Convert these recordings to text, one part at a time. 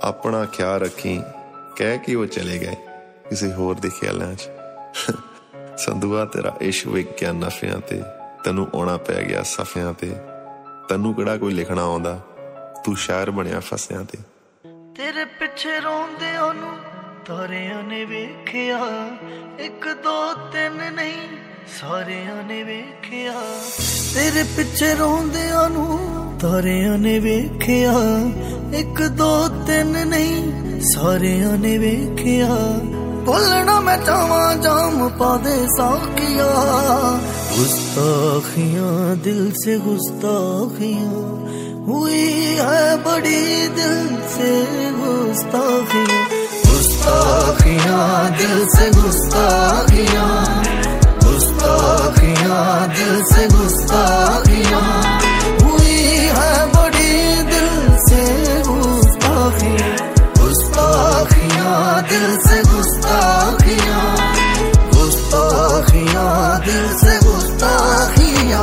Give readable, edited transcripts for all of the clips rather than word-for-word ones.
अपना ख्याल रखी कह के वो चले गए किसी होर दे ख्यालों च। संधुआ तेरा इश्क विक गया नफियां ते, तैनू आउणा पै गया सफियां ते, तैनू किहड़ा कोई लिखना आउंदा, तू शायर बनिया फसियां ते। तेरे पिछे रोंदे ओनू तारियां ने वेखिया, एक दो तीन नहीं सारियां ने वेखिया। तेरे पिछे रोंदे ओनू तारियां ने वेखिया, एक दो तीन नहीं सारियां ने वेखिया। बोलना मैं चाहवा जाम पा दे साखिया, गुस्ताखियां दिल से गुस्ताखियां हुई है बड़ी, दिल से गुस्ताखियां, गुस्ताखियां दिल से गुस्ताखियां, गुस्ताखियां दिल से गुस्ताखियां हुई है बड़ी, दिल से गुस्ताखियां, गुस्ताखियां दिल से गुस्ताखियां, गुस्ताखियां दिल से गुस्ताखियां।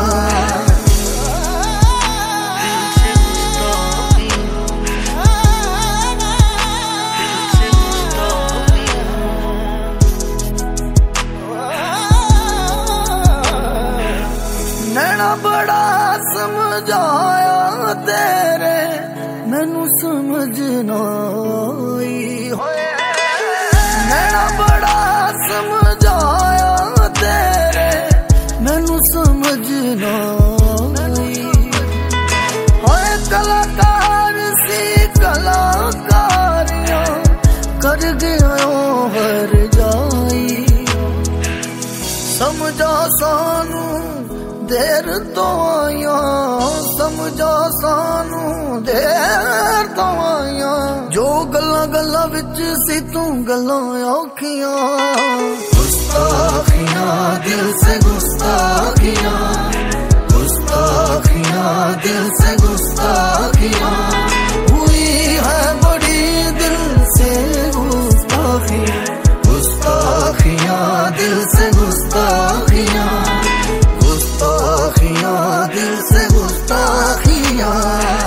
नैना बड़ा समझाया तेरे, मैनू समझना नैना बड़ा समझाया तेरे, मैनू समझना होए। कलाकार सी कलाकारियां कर गया हर जाई, समझा सानू देर तो आया, समझा सानू देर तो आया। जो गल्ला गल्ला विच सी तू गल्ला औखियां, गुस्ताखियां दिल से गुस्ताखियां, गुस्ताखियां दिल से गुस्ताखियां हुई है बड़ी, दिल से गुस्ताखियां, गुस्ताखियां दिल से गुस्ताखियां, गुस्ताखियां दिल से गुस्ताखियां।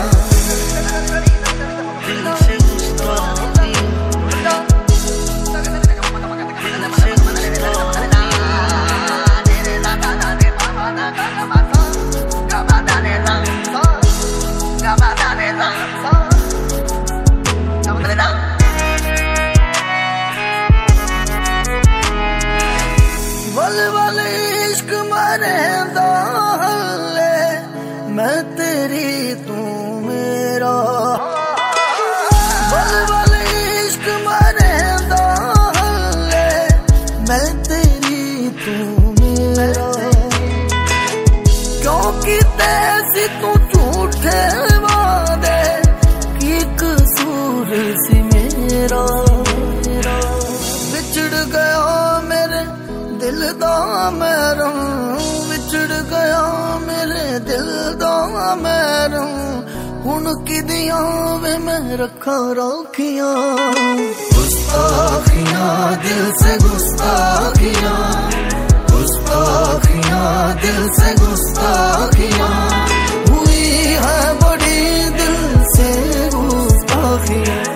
वल वल इश्क मरेंदा हल्ले, मैं तेरी तू मेरा। वल वल इश्क मरेंदा हल्ले, मैं तेरी तू मेरा। क्योंकि तैसी तू झूठे वादे, की कसूर सी मेरा। बिछड़ गया मेरे दिल दा मैरू, विछड़ गया मेरे दिल दा मैरू। हुण किदियां वे मैं रखा राखियां, गुस्ताखियां दिल से गुस्ताखियां, गुस्ताखियां दिल से गुस्ताखियां हुई है बड़ी, दिल से गुस्ताखियां,